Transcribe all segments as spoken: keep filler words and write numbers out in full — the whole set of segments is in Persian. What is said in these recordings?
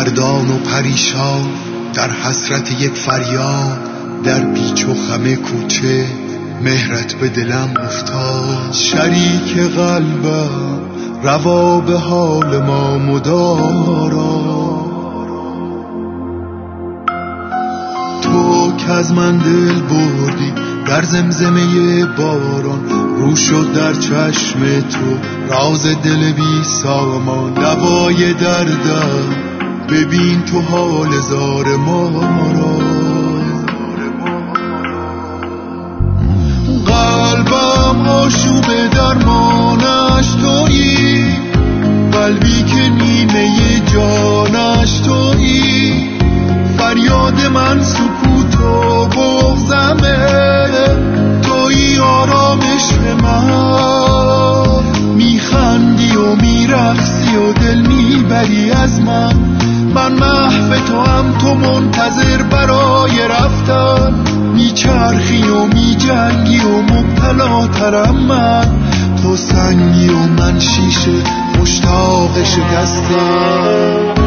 دردان و پریشان در حسرت یک فریاد، در پیچ و خم کوچه مهرت به دلم افتاد. شریک قلبم روا به حال ما مدارا، تو که از من دل بردی در زمزمه باران، رو شد در چشم تو راز دل بی سامان. دوای دردم ببین تو حال زار ما را، قلبم آشوب درمانش تویی، قلبی که نیمه جانش تویی. فریاد من سکوت و بغضمه، تویی آرامش من. میخندی و میرقصی و دل میبری از من، من محو تو هم تو منتظر برای رفتن. میچرخی و میجنگی و مبتلا ترم من، تو سنگی و من شیشه مشتاق شکستن.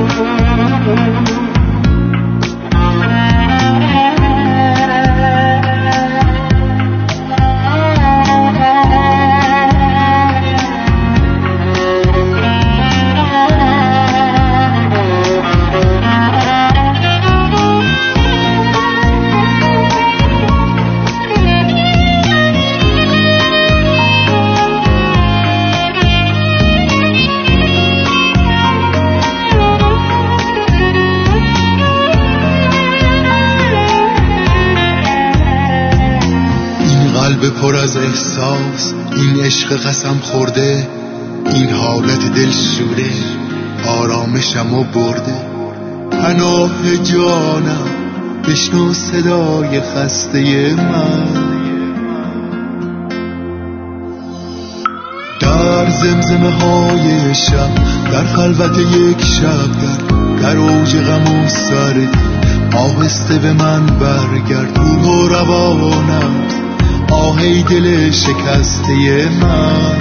قلب پر از احساس، این عشق قسم خورده، این حالت دلشوره آرامشم و برده. پناه جانم بشنو صدای خسته من، در زمزمه های شب، در خلوت یک شب، در, در اوج غم و سردی آهسته به من برگرد. روح و روانم آهی دل شکسته من،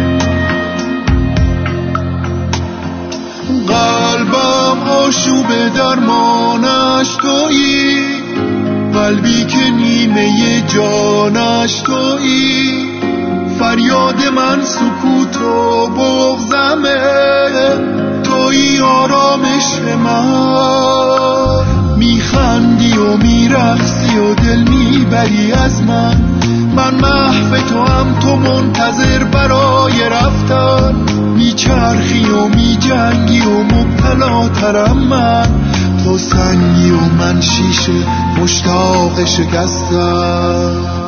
قلبم آشوب درمانش تویی، قلبی که نیمه جانش تویی. فریاد من سکوت و بغضمه، تویی آرامش من. میخندی و میرقصی و دل میبری از من، من محو تو هم تو منتظر برای رفتن. میچرخی و میجنگی و مبتلا ترم من، تو سنگی و من شیشه مشتاق شکستن.